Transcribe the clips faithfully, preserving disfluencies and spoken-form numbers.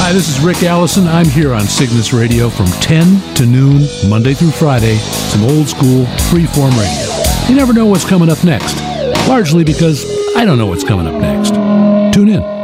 Hi, this is Rick Allison. I'm here on Cygnus Radio from ten to noon, Monday through Friday. Some old school, freeform radio. You never know what's coming up next, largely because I don't know what's coming up next. Tune in.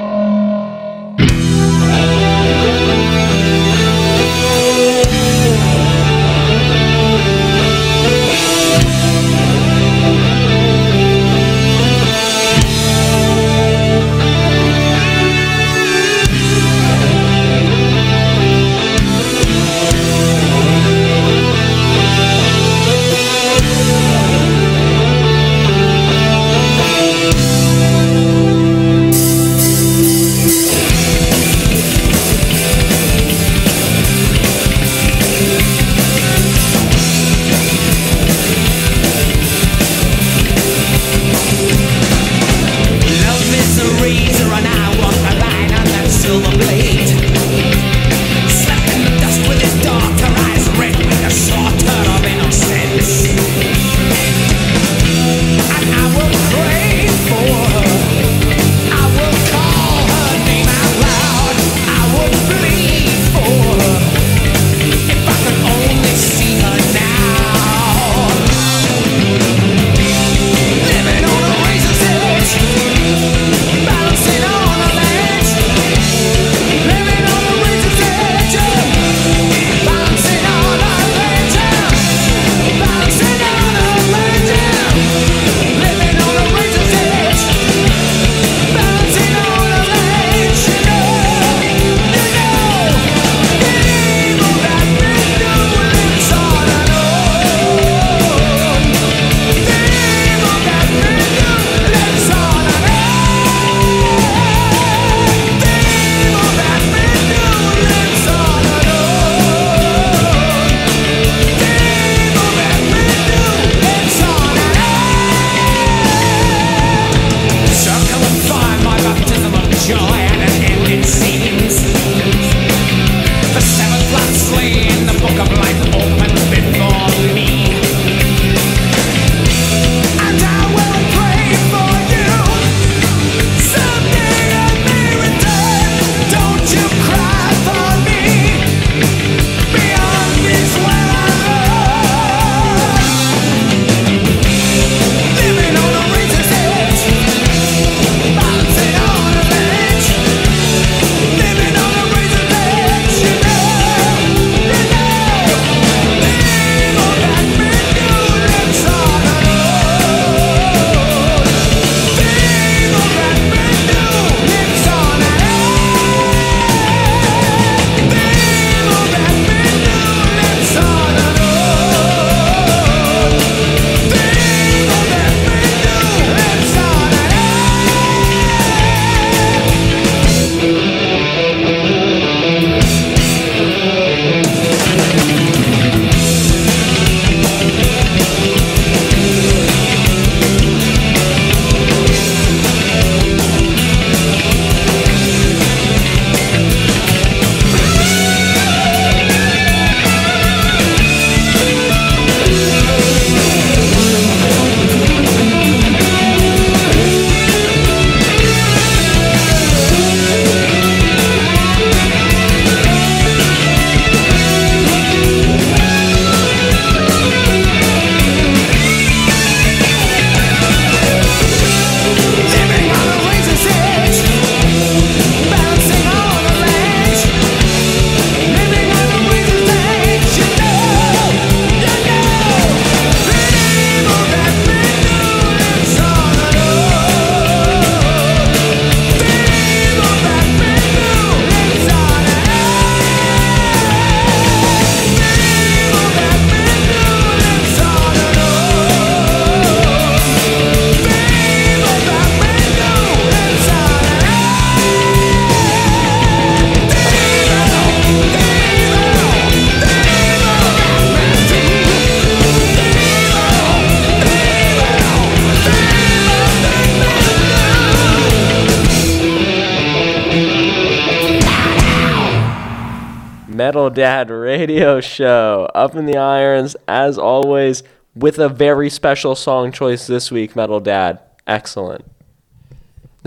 Metal Dad Radio Show. Up in the irons, as always, with a very special song choice this week, Metal Dad. Excellent.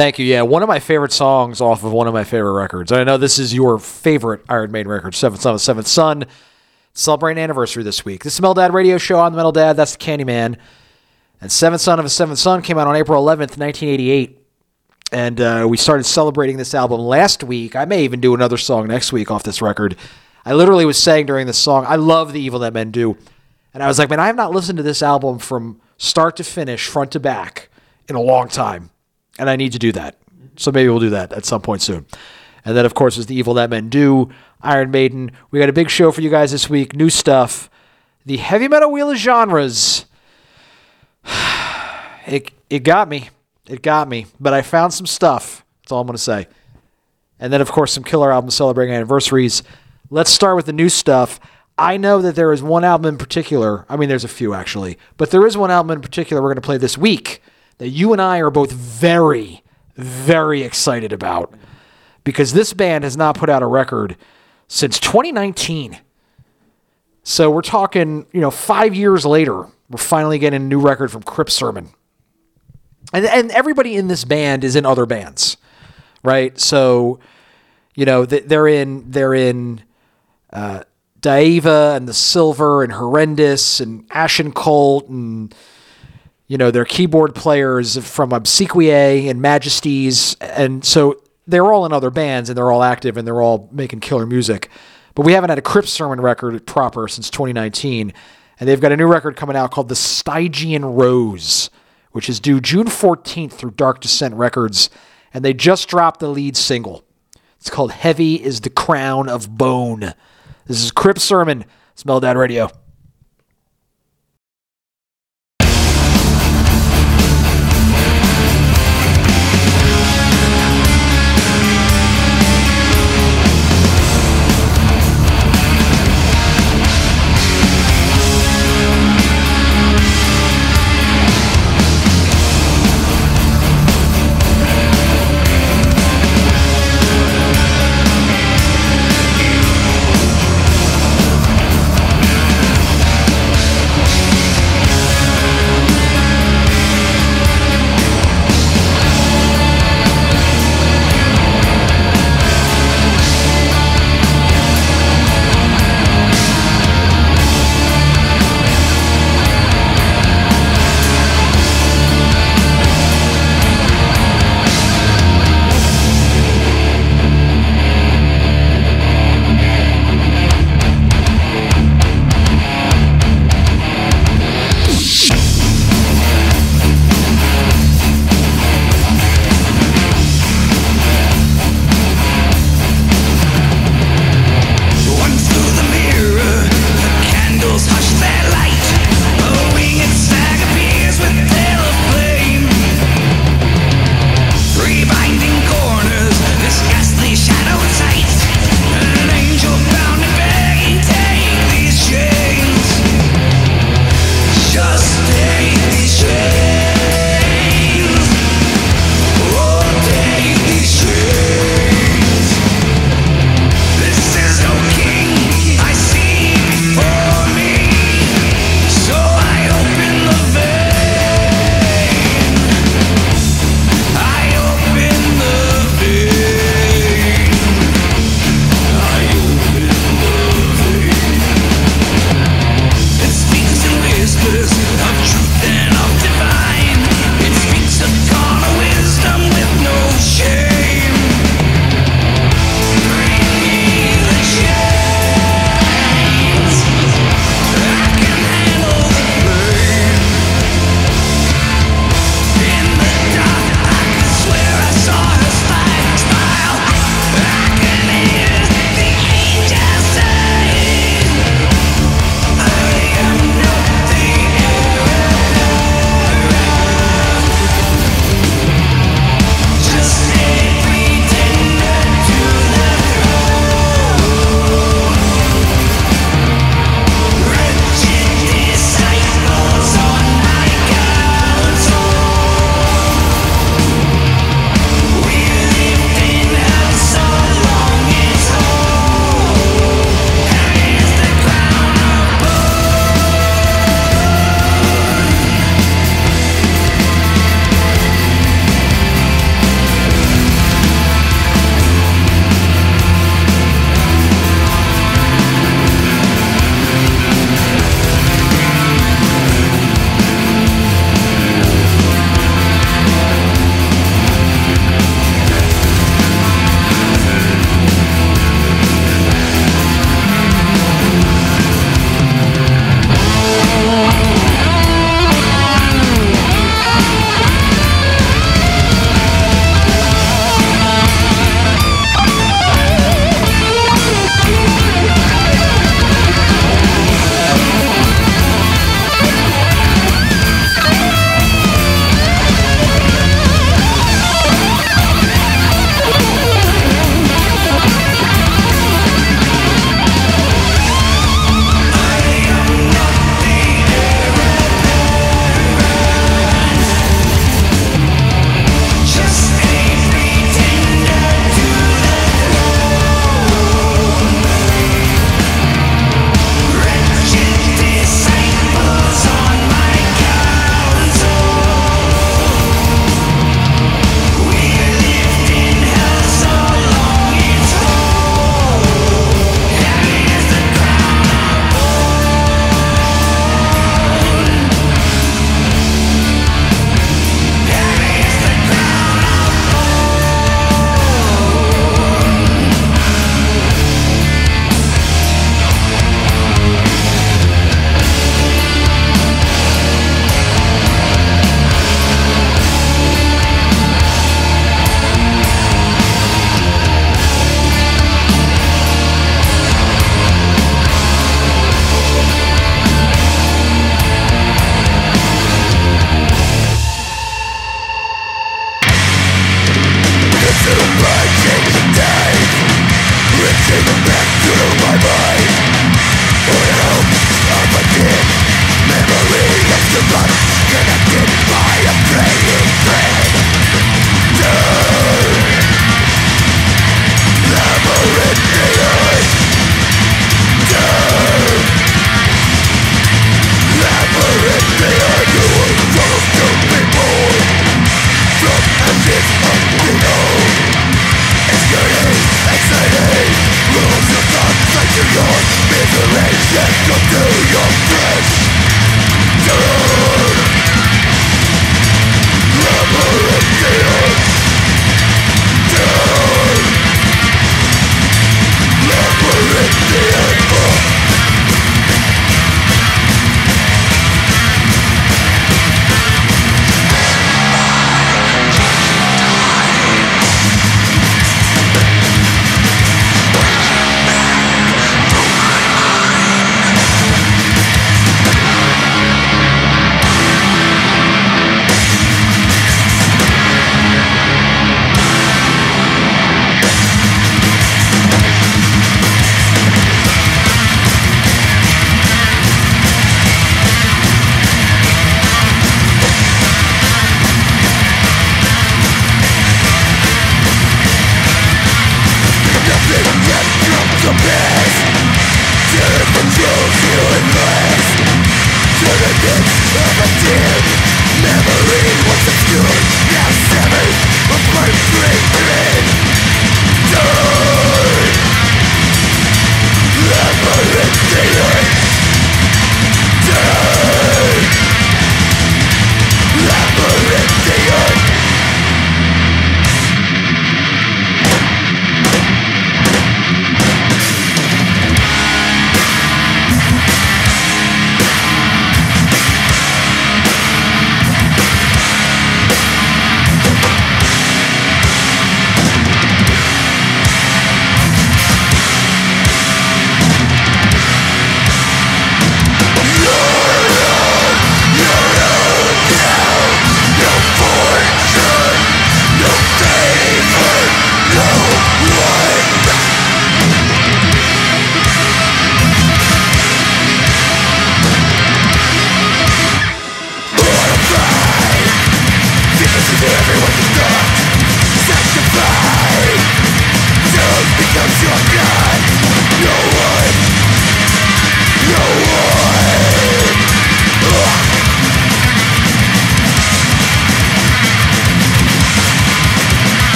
Thank you. Yeah, one of my favorite songs off of one of my favorite records. I know this is your favorite Iron Maiden record, Seventh Son of Seventh Son. Celebrating anniversary this week. This is the Metal Dad Radio Show. I'm the Metal Dad. That's the Candyman. And Seventh Son of a Seventh Son came out on April eleventh, nineteen eighty-eight. And uh, we started celebrating this album last week. I may even do another song next week off this record. I literally was saying during this song, I love The Evil That Men Do. And I was like, man, I have not listened to this album from start to finish, front to back, in a long time. And I need to do that. So maybe we'll do that at some point soon. And then, of course, is The Evil That Men Do, Iron Maiden. We got a big show for you guys this week. New stuff. The Heavy Metal Wheel of Genres. It, it got me. It got me. But I found some stuff. That's all I'm going to say. And then, of course, some killer albums celebrating anniversaries. Let's start with the new stuff. I know that there is one album in particular. I mean, there's a few, actually. But there is one album in particular we're going to play this week that you and I are both very, very excited about. Because this band has not put out a record since twenty nineteen. So we're talking, you know, five years later, we're finally getting a new record from Crypt Sermon. And, and everybody in this band is in other bands, right? So, you know, they're in, they're in uh, Daeva and The Silver and Horrendous and Ashen Cult and... You know, they're keyboard players from Obsequiae and Majesties. And so they're all in other bands and they're all active and they're all making killer music. But we haven't had a Crypt Sermon record proper since twenty nineteen. And they've got a new record coming out called The Stygian Rose, which is due June fourteenth through Dark Descent Records. And they just dropped the lead single. It's called Heavy is the Crown of Bone. This is Crypt Sermon. It's Metal Dad Radio.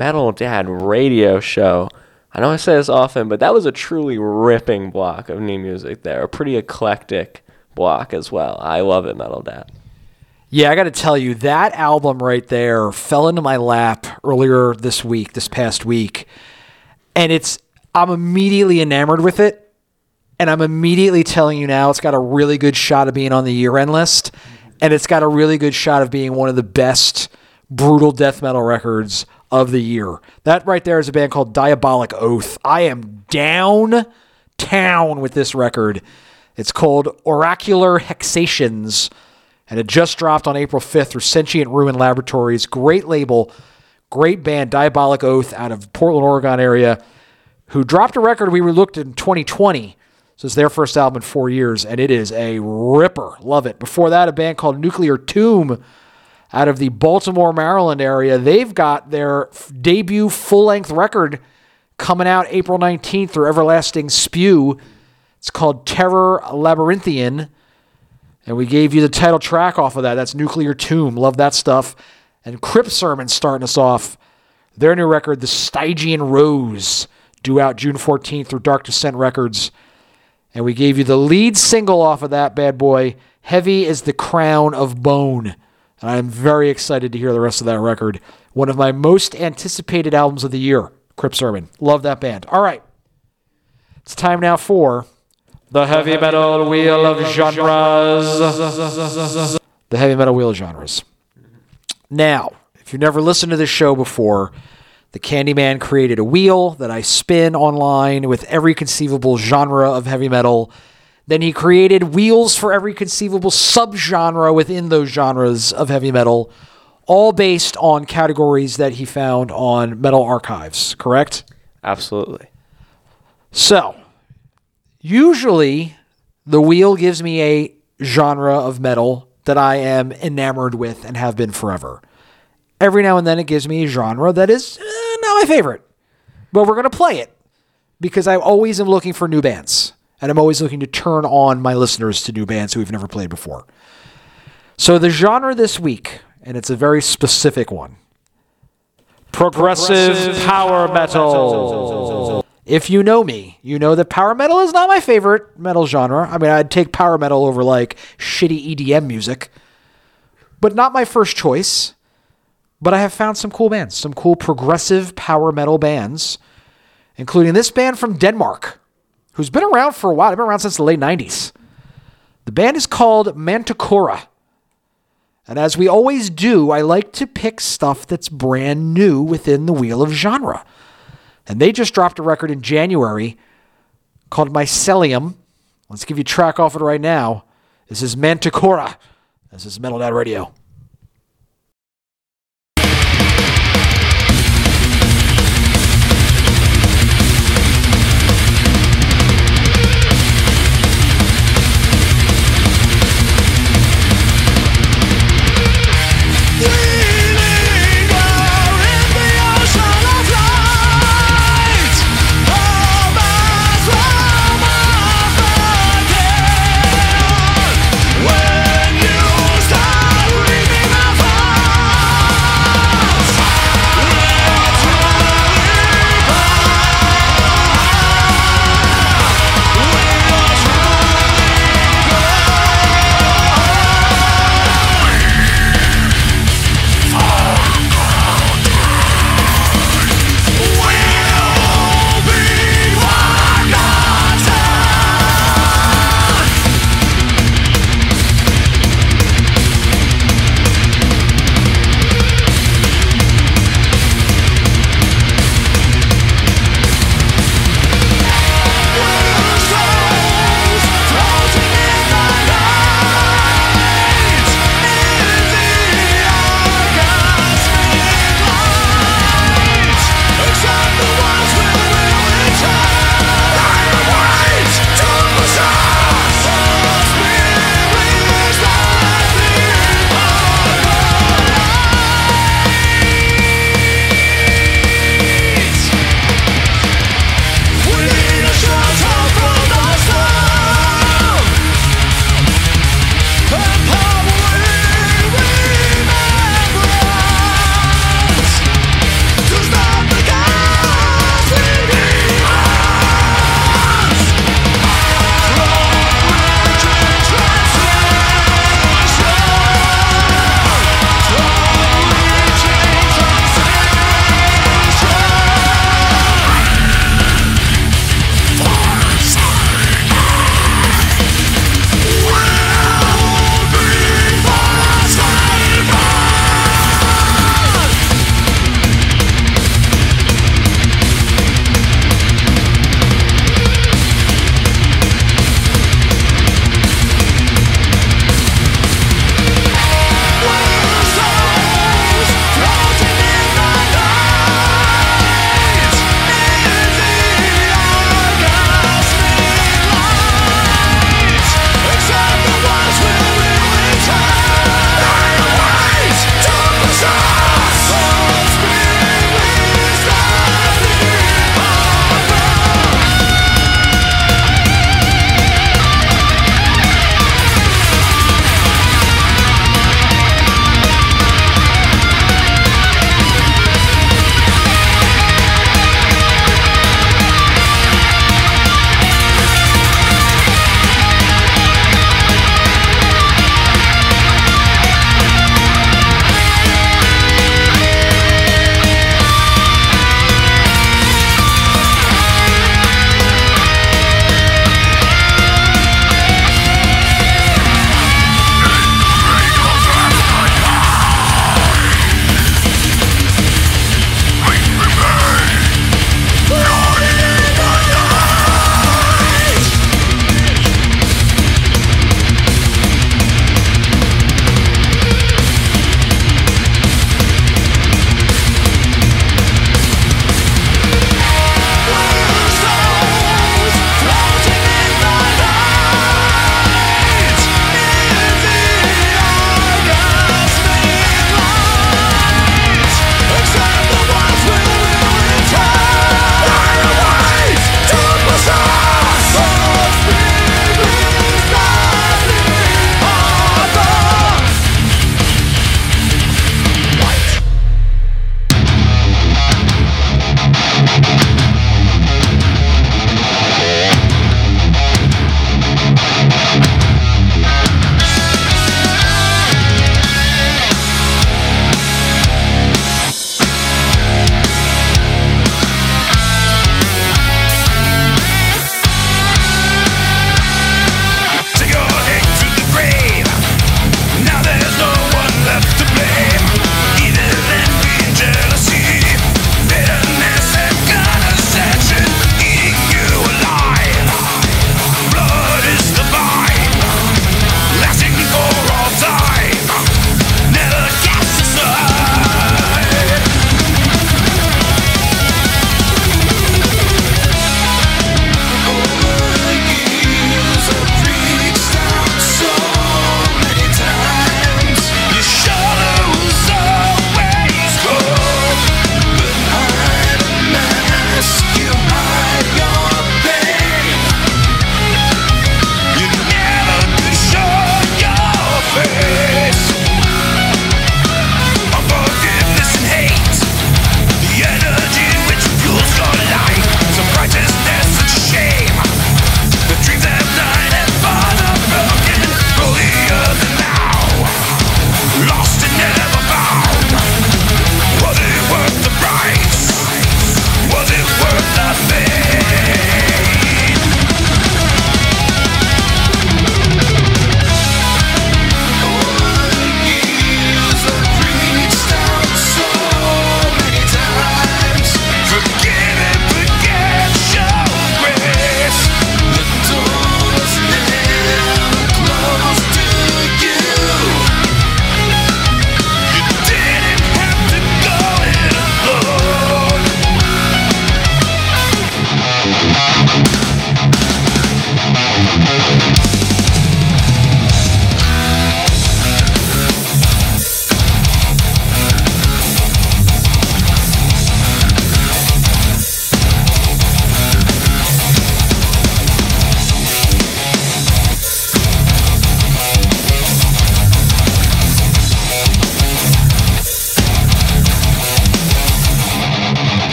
Metal Dad Radio Show. I know I say this often, but that was a truly ripping block of new music there. A pretty eclectic block as well. I love it, Metal Dad. Yeah, I got to tell you, that album right there fell into my lap earlier this week, this past week. And it's, I'm immediately enamored with it. And I'm immediately telling you now, it's got a really good shot of being on the year-end list. And it's got a really good shot of being one of the best brutal death metal records of the year. That right there is a band called Diabolic Oath. I am downtown with this record. It's called Oracular Hexations, and it just dropped on April fifth through Sentient Ruin Laboratories. Great label, great band, Diabolic Oath, out of Portland, Oregon area, who dropped a record we looked in twenty twenty. So it's their first album in four years, and it is a ripper. Love it. Before that, a band called Nuclear Tomb out of the Baltimore, Maryland area. They've got their f- debut full-length record coming out April nineteenth through Everlasting Spew. It's called Terror Labyrinthian, and we gave you the title track off of that. That's Nuclear Tomb. Love that stuff. And Crypt Sermon starting us off. Their new record, The Stygian Rose, due out June fourteenth through Dark Descent Records. And we gave you the lead single off of that bad boy, Heavy is the Crown of Bone. And I'm very excited to hear the rest of that record. One of my most anticipated albums of the year, Crypt Sermon. Love that band. All right. It's time now for the Heavy Metal Wheel of Genres. The Heavy Metal Wheel of Genres. Now, if you've never listened to this show before, the Candyman created a wheel that I spin online with every conceivable genre of heavy metal. Then he created wheels for every conceivable subgenre within those genres of heavy metal, all based on categories that he found on Metal Archives, correct? Absolutely. So, usually the wheel gives me a genre of metal that I am enamored with and have been forever. Every now and then it gives me a genre that is eh, not my favorite. But we're going to play it because I always am looking for new bands. And I'm always looking to turn on my listeners to new bands who we've never played before. So the genre this week, and it's a very specific one, Progressive, Progressive Power Metal. metal. If you know me, you know that power metal is not my favorite metal genre. I mean, I'd take power metal over like shitty E D M music, but not my first choice. But I have found some cool bands, some cool progressive power metal bands, including this band from Denmark, who's been around for a while. They've been around since the late nineties. The band is called Manticora. And as we always do, I like to pick stuff that's brand new within the wheel of genre. And they just dropped a record in January called Mycelium. Let's give you a track off it right now. This is Manticora. This is Metal Dad Radio. When you start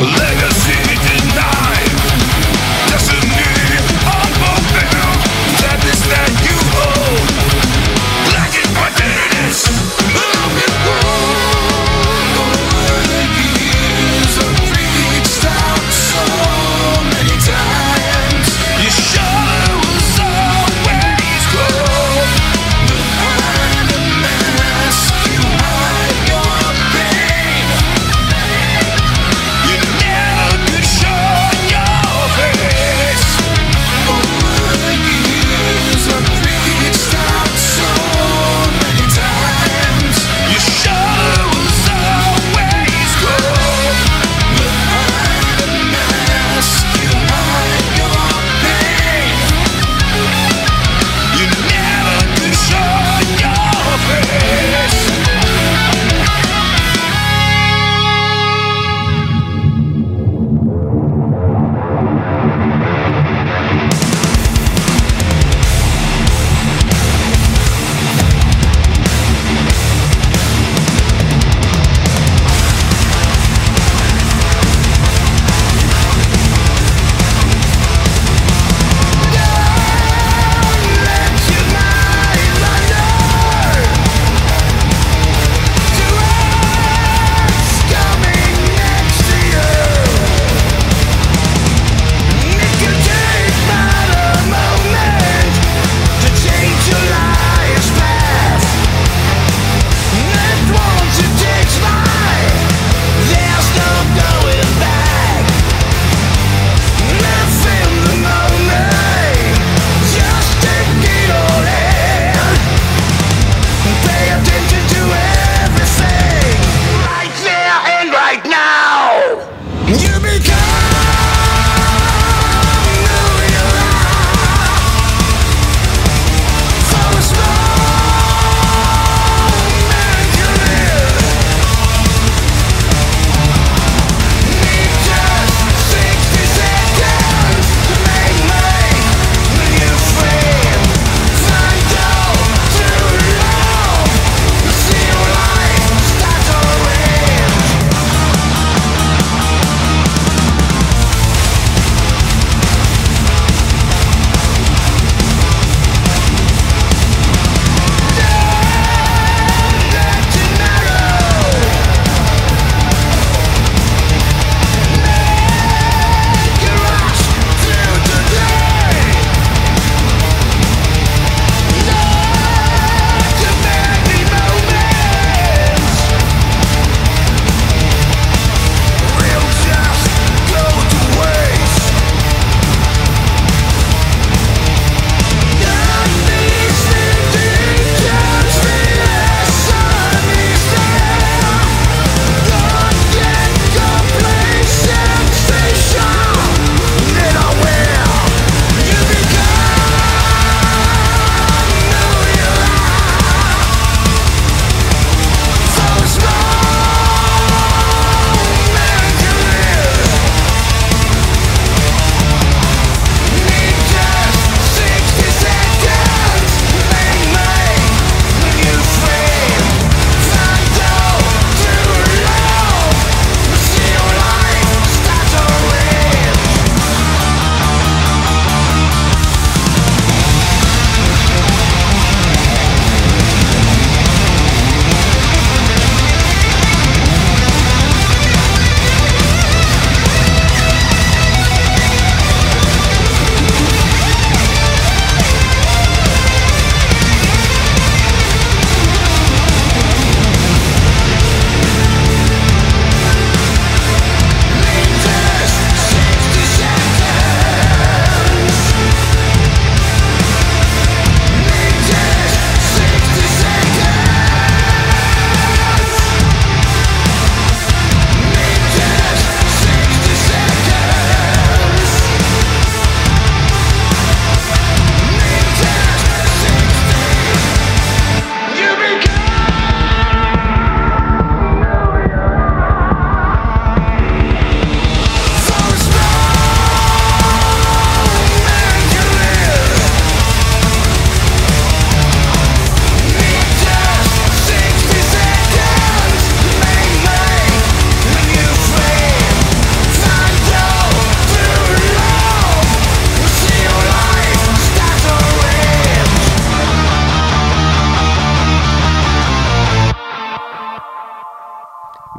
You never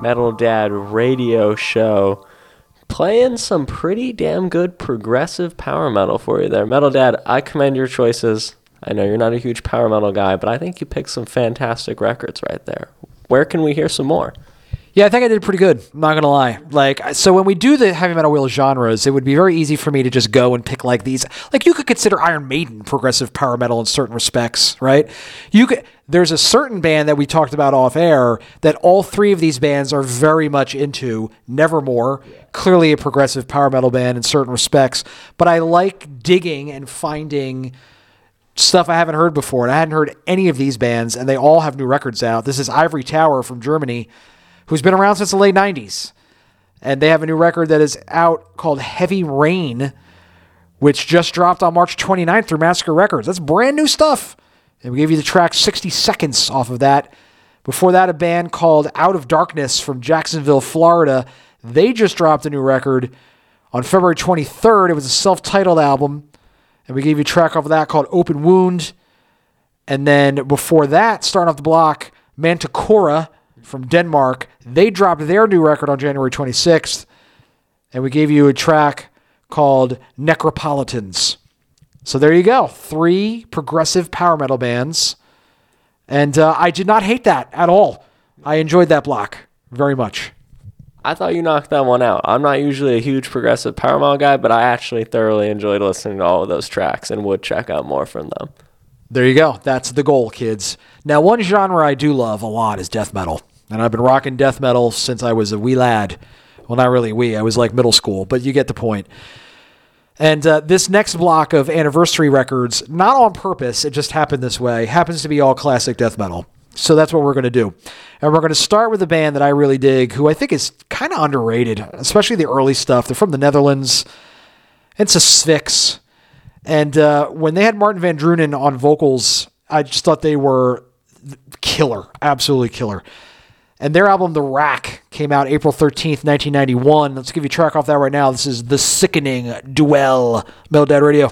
Metal Dad radio show, playing some pretty damn good progressive power metal for you there. Metal Dad, I commend your choices. I know you're not a huge power metal guy, but I think you picked some fantastic records right there. Where can we hear some more? Yeah, I think I did pretty good. I'm not going to lie. Like, so when we do the heavy metal wheel genres, it would be very easy for me to just go and pick like these. Like, you could consider Iron Maiden progressive power metal in certain respects, right? You could. There's a certain band that we talked about off air that all three of these bands are very much into. Nevermore, clearly a progressive power metal band in certain respects. But I like digging and finding stuff I haven't heard before. And I hadn't heard any of these bands, and they all have new records out. This is Ivory Tower from Germany, who's been around since the late nineties. And they have a new record that is out called Heavy Rain, which just dropped on March twenty-ninth through Massacre Records. That's brand new stuff. And we gave you the track sixty seconds off of that. Before that, a band called Out of Darkness from Jacksonville, Florida. They just dropped a new record on February twenty-third. It was a self-titled album. And we gave you a track off of that called Open Wound. And then before that, starting off the block, Manticora from Denmark. They dropped their new record on January twenty-sixth, and we gave you a track called Necropolitans. So there you go. Three progressive power metal bands, and uh, I did not hate that at all. I enjoyed that block very much. I thought you knocked that one out. I'm not usually a huge progressive power metal guy, but I actually thoroughly enjoyed listening to all of those tracks and would check out more from them. There you go. That's the goal, kids. Now, one genre I do love a lot is death metal. And I've been rocking death metal since I was a wee lad. Well, not really wee. I was like middle school, but you get the point. And uh, this next block of anniversary records, not on purpose, it just happened this way, happens to be all classic death metal. So that's what we're going to do. And we're going to start with a band that I really dig, who I think is kind of underrated, especially the early stuff. They're from the Netherlands. It's a Sphinx. And uh, when they had Martin Van Drunen on vocals, I just thought they were killer, absolutely killer. And their album, The Rack, came out April thirteenth, nineteen ninety-one. Let's give you a track off that right now. This is The Sickening Duel. Metal Dad Radio.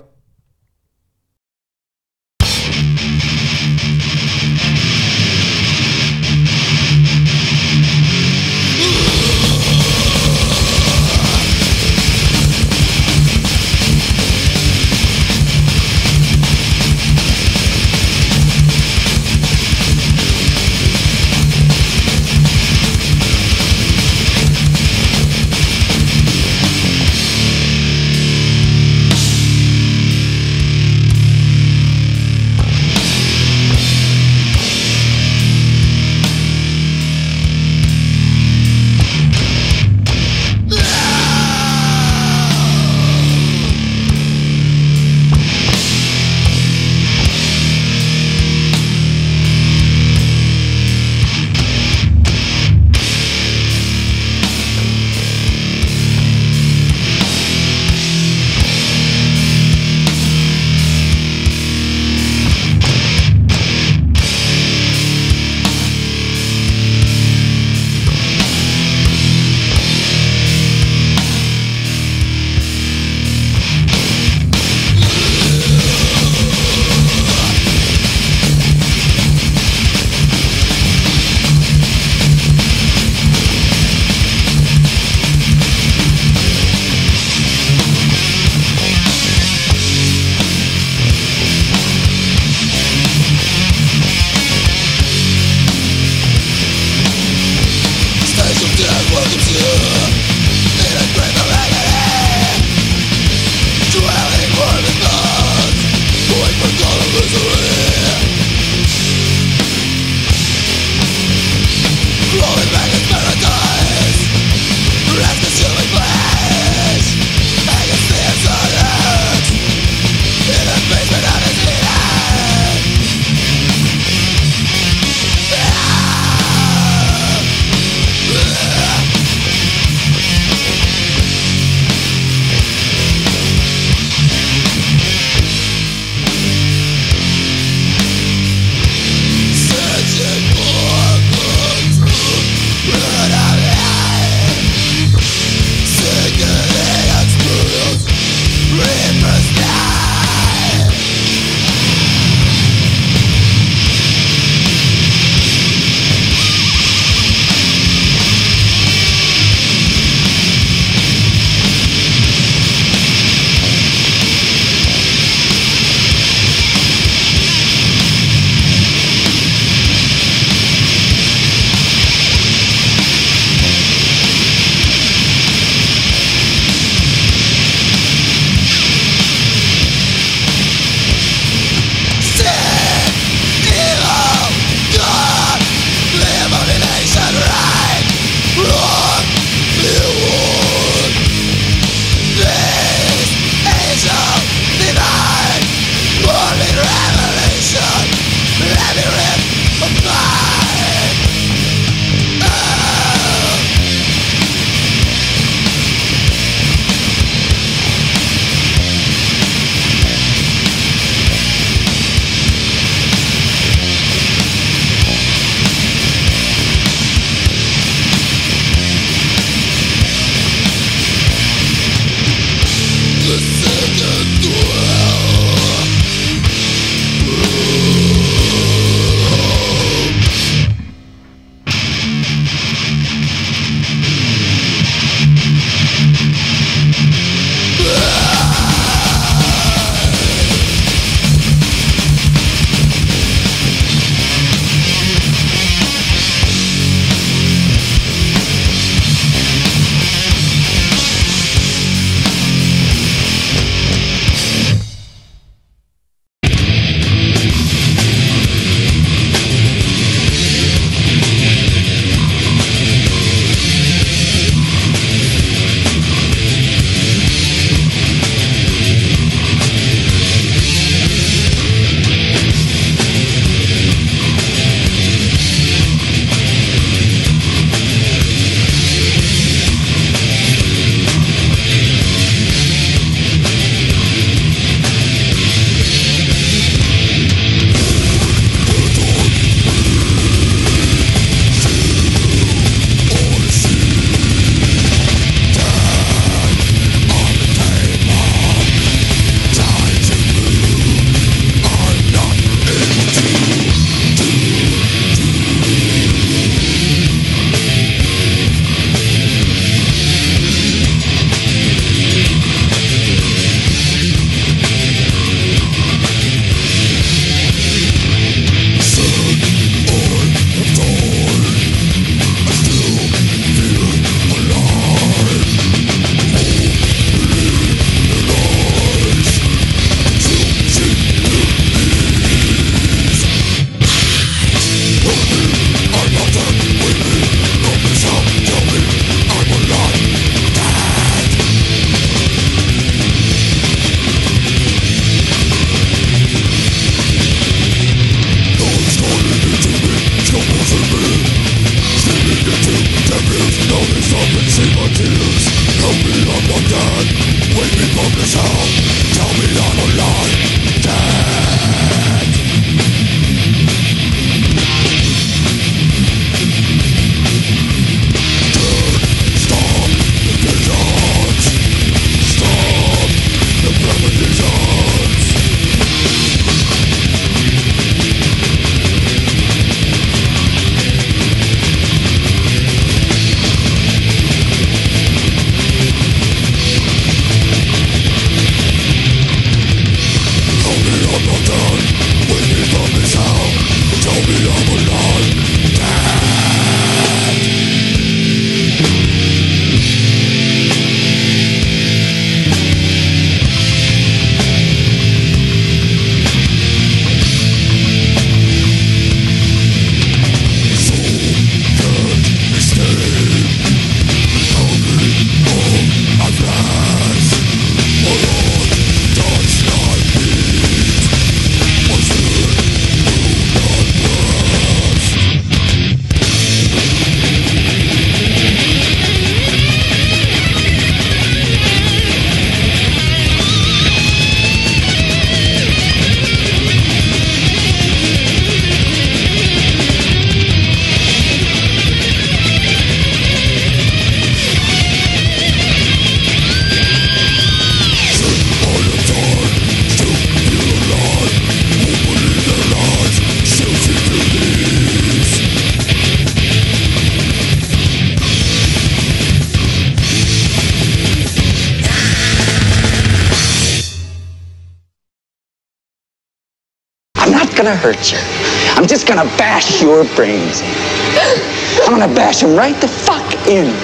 gonna hurt you. I'm just gonna bash your brains in. I'm gonna bash them right the fuck in.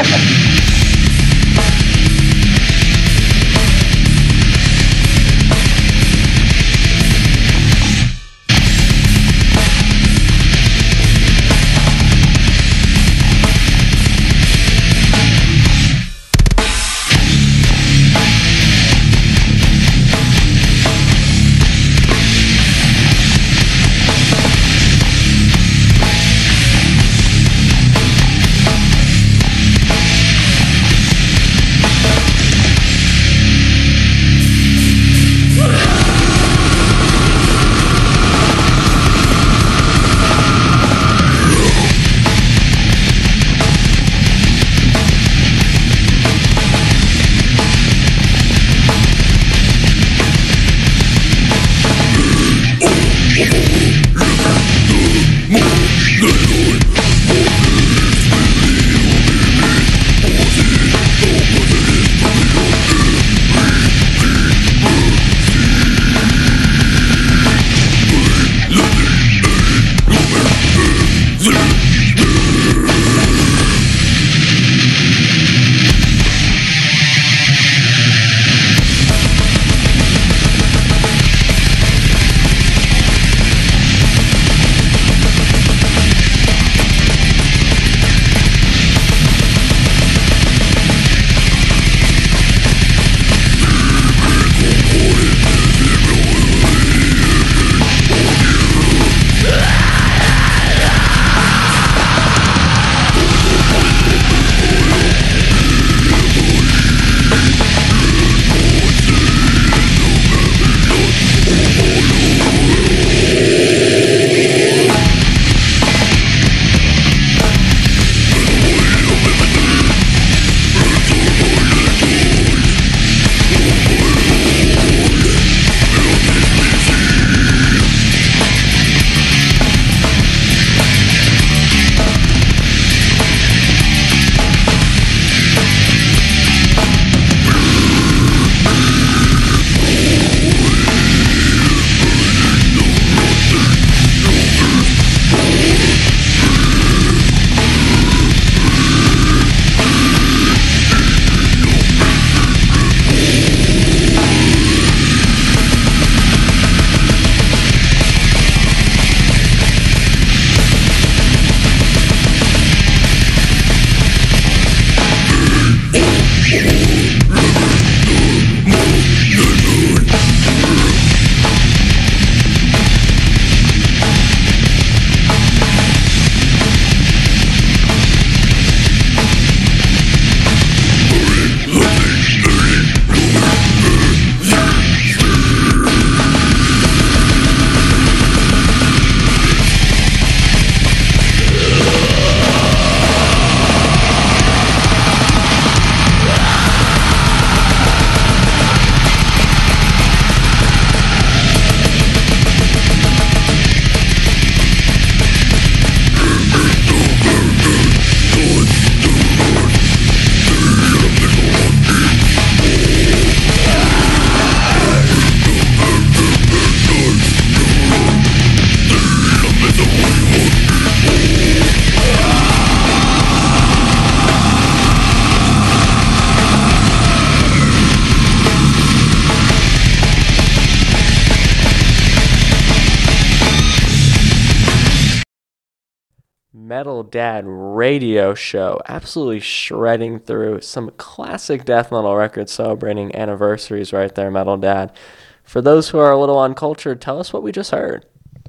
Metal Dad radio show, absolutely shredding through some classic death metal records celebrating anniversaries right there, Metal Dad. For those who are a little uncultured, tell us what we just heard.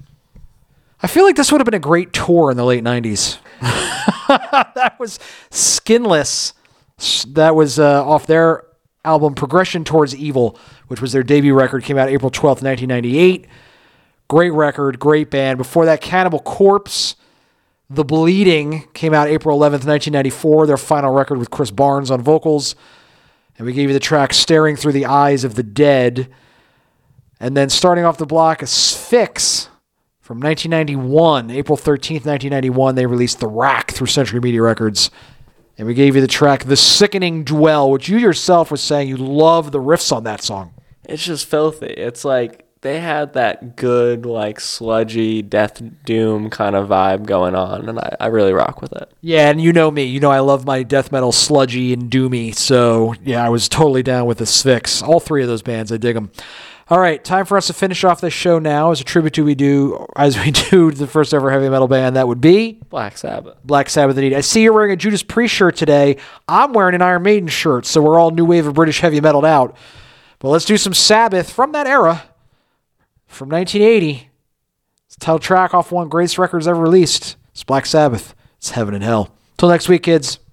I feel like this would have been a great tour in the late nineties. That was Skinless. That was uh, off their album Progression Towards Evil, which was their debut record, came out April twelfth, nineteen ninety-eight. Great record, great band. Before that, Cannibal Corpse. The Bleeding came out April eleventh, nineteen ninety-four, their final record with Chris Barnes on vocals. And we gave you the track Staring Through the Eyes of the Dead. And then starting off the block, Sphinx from nineteen ninety-one, April thirteenth, nineteen ninety-one, they released The Rack through Century Media Records. And we gave you the track The Sickening Dwell, which you yourself was saying you love the riffs on that song. It's just filthy. It's like they had that good, like, sludgy Death Doom kind of vibe going on, and I, I really rock with it. Yeah, and you know me. You know I love my death metal sludgy and doomy, so yeah, I was totally down with the Sphinx. All three of those bands, I dig them. All right, time for us to finish off this show now as a tribute to we do as we do to the first ever heavy metal band. That would be Black Sabbath. Black Sabbath indeed. I see you're wearing a Judas Priest shirt today. I'm wearing an Iron Maiden shirt, so we're all new wave of British heavy metaled out. But let's do some Sabbath from that era, from nineteen eighty. It's the title track off one of the greatest records ever released. It's Black Sabbath. It's Heaven and Hell. Till next week, kids.